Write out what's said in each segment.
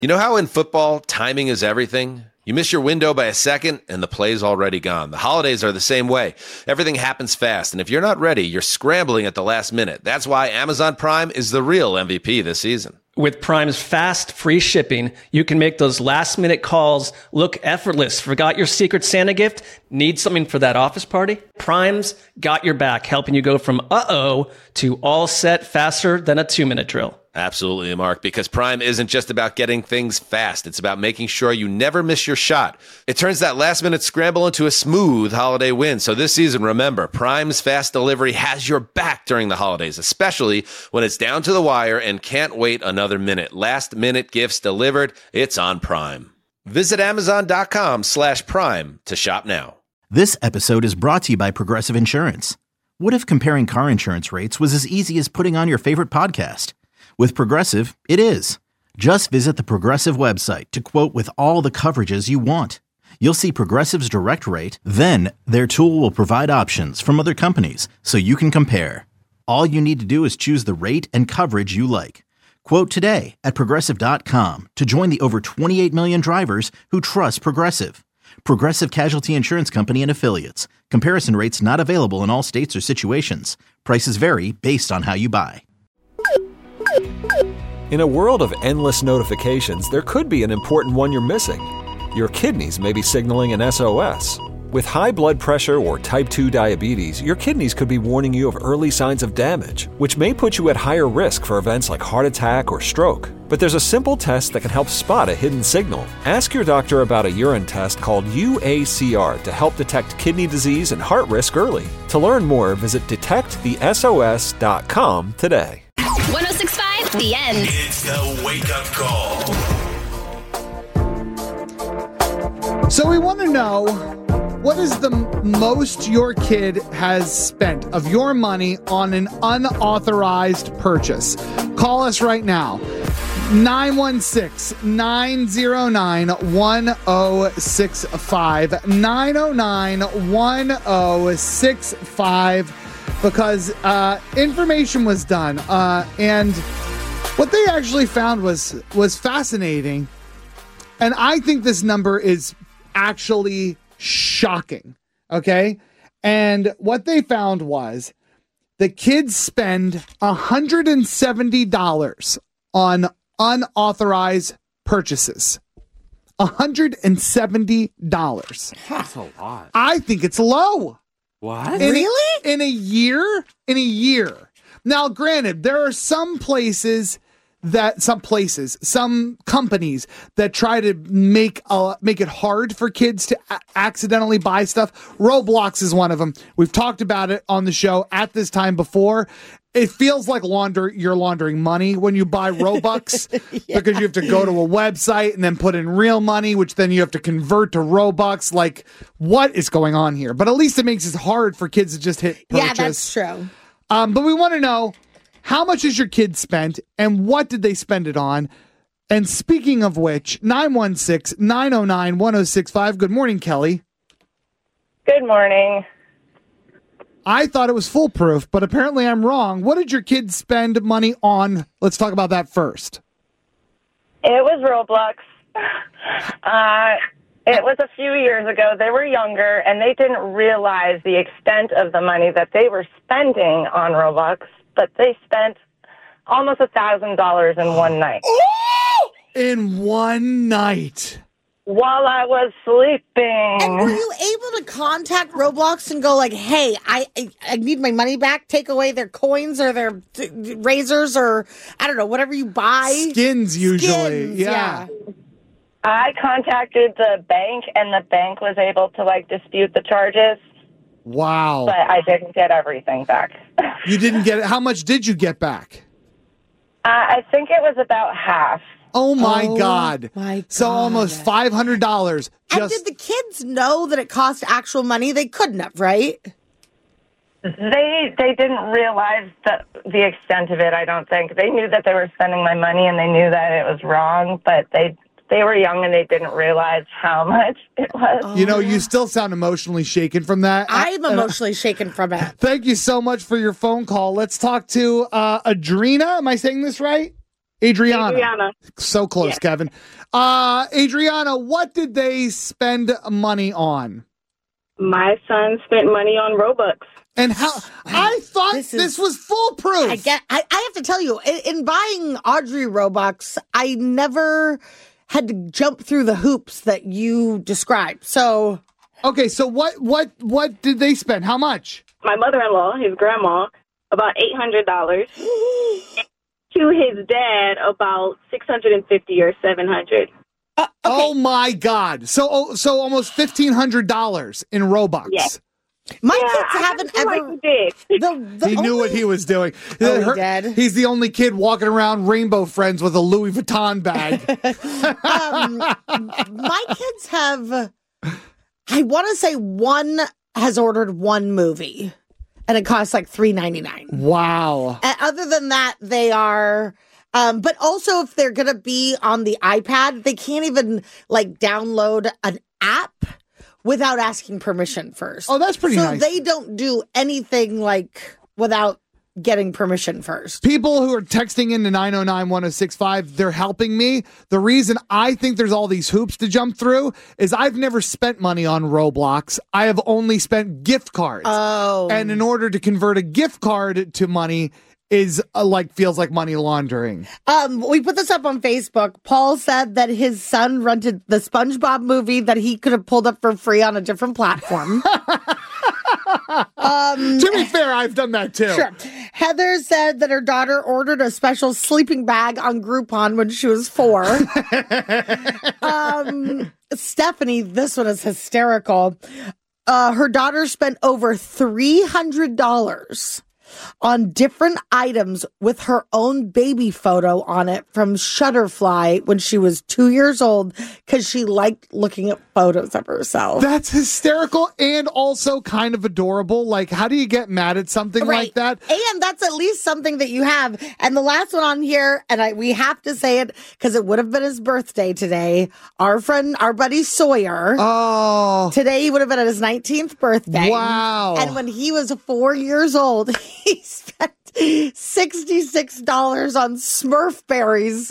You know how in football, timing is everything? You miss your window by a second, and the play's already gone. The holidays are the same way. Everything happens fast, and if you're not ready, you're scrambling at the last minute. That's why Amazon Prime is the real MVP this season. With Prime's fast, free shipping, you can make those last-minute calls look effortless. Forgot your Secret Santa gift? Need something for that office party? Prime's got your back, helping you go from uh-oh to all set faster than a 2-minute drill. Absolutely, Mark, because Prime isn't just about getting things fast. It's about making sure you never miss your shot. It turns that last-minute scramble into a smooth holiday win. So this season, remember, Prime's fast delivery has your back during the holidays, especially when it's down to the wire and can't wait another minute. Last-minute gifts delivered, it's on Prime. Visit Amazon.com/Prime to shop now. This episode is brought to you by Progressive Insurance. What if comparing car insurance rates was as easy as putting on your favorite podcast? With Progressive, it is. Just visit the Progressive website to quote with all the coverages you want. You'll see Progressive's direct rate, then their tool will provide options from other companies so you can compare. All you need to do is choose the rate and coverage you like. Quote today at Progressive.com to join the over 28 million drivers who trust Progressive. Progressive Casualty Insurance Company and Affiliates. Comparison rates not available in all states or situations. Prices vary based on how you buy. In a world of endless notifications, there could be an important one you're missing. Your kidneys may be signaling an SOS. With high blood pressure or type 2 diabetes, your kidneys could be warning you of early signs of damage, which may put you at higher risk for events like heart attack or stroke. But there's a simple test that can help spot a hidden signal. Ask your doctor about a urine test called UACR to help detect kidney disease and heart risk early. To learn more, visit detectthesos.com today. 106.5, The End. It's the wake-up call. So we want to know, what is the most your kid has spent of your money on an unauthorized purchase? Call us right now. 916-909-1065. 909-1065. Because information was done, and what they actually found was fascinating, and I think this number is actually shocking, okay? And what they found was the kids spend $170 on unauthorized purchases. $170. That's a lot. I think it's low. What? Really? In a year? In a year. Now, granted, there are some companies that try to make it hard for kids to accidentally buy stuff. Roblox is one of them. We've talked about it on the show at this time before. It feels like you're laundering money when you buy Robux because you have to go to a website and then put in real money, which then you have to convert to Robux. Like, what is going on here? But at least it makes it hard for kids to just hit purchase. Yeah, that's true. But we want to know, how much has your kid spent and what did they spend it on? And speaking of which, 916-909-1065. Good morning, Kelly. Good morning. I thought it was foolproof, but apparently I'm wrong. What did your kids spend money on? Let's talk about that first. It was Roblox. It was a few years ago. They were younger, and they didn't realize the extent of the money that they were spending on Roblox, but they spent almost $1,000 in one night. In one night? While I was sleeping. And were you able to contact Roblox and go like, hey, I need my money back, take away their coins or their razors or, I don't know, whatever you buy? Skins, usually. Yeah. I contacted the bank, and the bank was able to, dispute the charges. Wow. But I didn't get everything back. You didn't get it? How much did you get back? I think it was about half. Oh, my God. So almost $500. And did the kids know that it cost actual money? They couldn't have, right? They didn't realize the extent of it, I don't think. They knew that they were spending my money, and they knew that it was wrong, but they were young, and they didn't realize how much it was. You know, you still sound emotionally shaken from that. I'm emotionally shaken from it. Thank you so much for your phone call. Let's talk to Adrina. Am I saying this right? Adriana. So close, Kevin. Adriana, what did they spend money on? My son spent money on Robux. And how? I thought this was foolproof. I have to tell you, in buying Audrey Robux, I never had to jump through the hoops that you described. So, okay, so what did they spend? How much? My mother-in-law, his grandma, about $800. To his dad, about $650 or $700. Okay. Oh my God! So almost $1,500 in Robux. Yeah. My kids haven't ever. He knew what he was doing. Oh, he did. He's the only kid walking around Rainbow Friends with a Louis Vuitton bag. My kids have. I want to say one has ordered one movie, and it costs like $3.99. Wow. And other than that, they are. But also, if they're going to be on the iPad, they can't even like download an app without asking permission first. Oh, that's pretty nice. So they don't do anything like without getting permission first. People who are texting into 909-1065, they're helping me. The reason I think there's all these hoops to jump through is I've never spent money on Roblox. I have only spent gift cards. Oh. And in order to convert a gift card to money is feels like money laundering. We put this up on Facebook. Paul said that his son rented the SpongeBob movie that he could have pulled up for free on a different platform. To be fair, I've done that too. Sure. Heather said that her daughter ordered a special sleeping bag on Groupon when she was 4. Stephanie, this one is hysterical. Her daughter spent over $300 on different items with her own baby photo on it from Shutterfly when she was 2 years old because she liked looking at photos of herself. That's hysterical and also kind of adorable. Like, how do you get mad at something like that? And that's at least something that you have. And the last one on here, and we have to say it because it would have been his birthday today. Our buddy Sawyer. Oh. Today he would have been at his 19th birthday. Wow. And when he was 4 years old, he spent $66 on Smurf berries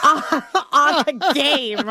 on a game.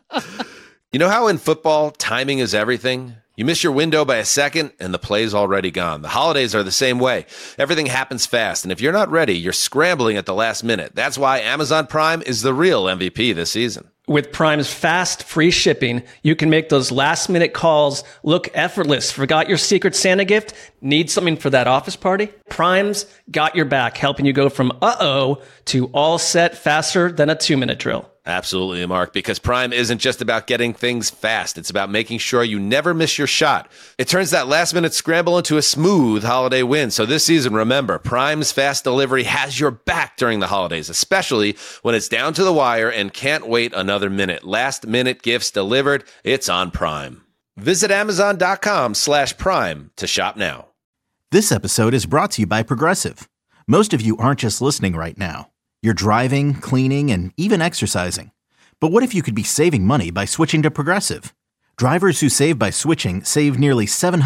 You know how in football, timing is everything? You miss your window by a second, and the play's already gone. The holidays are the same way. Everything happens fast, and if you're not ready, you're scrambling at the last minute. That's why Amazon Prime is the real MVP this season. With Prime's fast, free shipping, you can make those last-minute calls look effortless. Forgot your Secret Santa gift? Need something for that office party? Prime's got your back, helping you go from uh-oh to all set faster than a 2-minute drill. Absolutely, Mark, because Prime isn't just about getting things fast. It's about making sure you never miss your shot. It turns that last-minute scramble into a smooth holiday win. So this season, remember, Prime's fast delivery has your back during the holidays, especially when it's down to the wire and can't wait another minute. Last-minute gifts delivered, it's on Prime. Visit Amazon.com/Prime to shop now. This episode is brought to you by Progressive. Most of you aren't just listening right now. You're driving, cleaning, and even exercising. But what if you could be saving money by switching to Progressive? Drivers who save by switching save nearly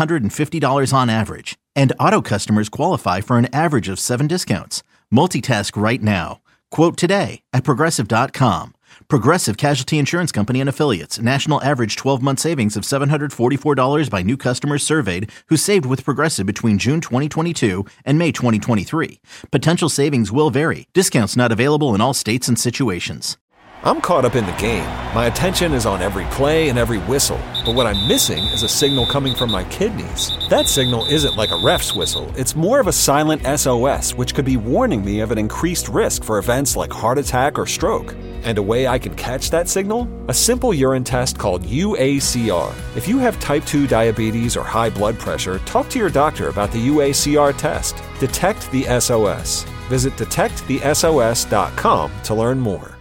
$750 on average. And auto customers qualify for an average of 7 discounts. Multitask right now. Quote today at Progressive.com. Progressive Casualty Insurance Company and Affiliates. National average 12-month savings of $744 by new customers surveyed who saved with Progressive between June 2022 and May 2023. Potential savings will vary. Discounts not available in all states and situations. I'm caught up in the game. My attention is on every play and every whistle. But what I'm missing is a signal coming from my kidneys. That signal isn't like a ref's whistle. It's more of a silent SOS, which could be warning me of an increased risk for events like heart attack or stroke. And a way I can catch that signal? A simple urine test called UACR. If you have type 2 diabetes or high blood pressure, talk to your doctor about the UACR test. Detect the SOS. Visit detectthesos.com to learn more.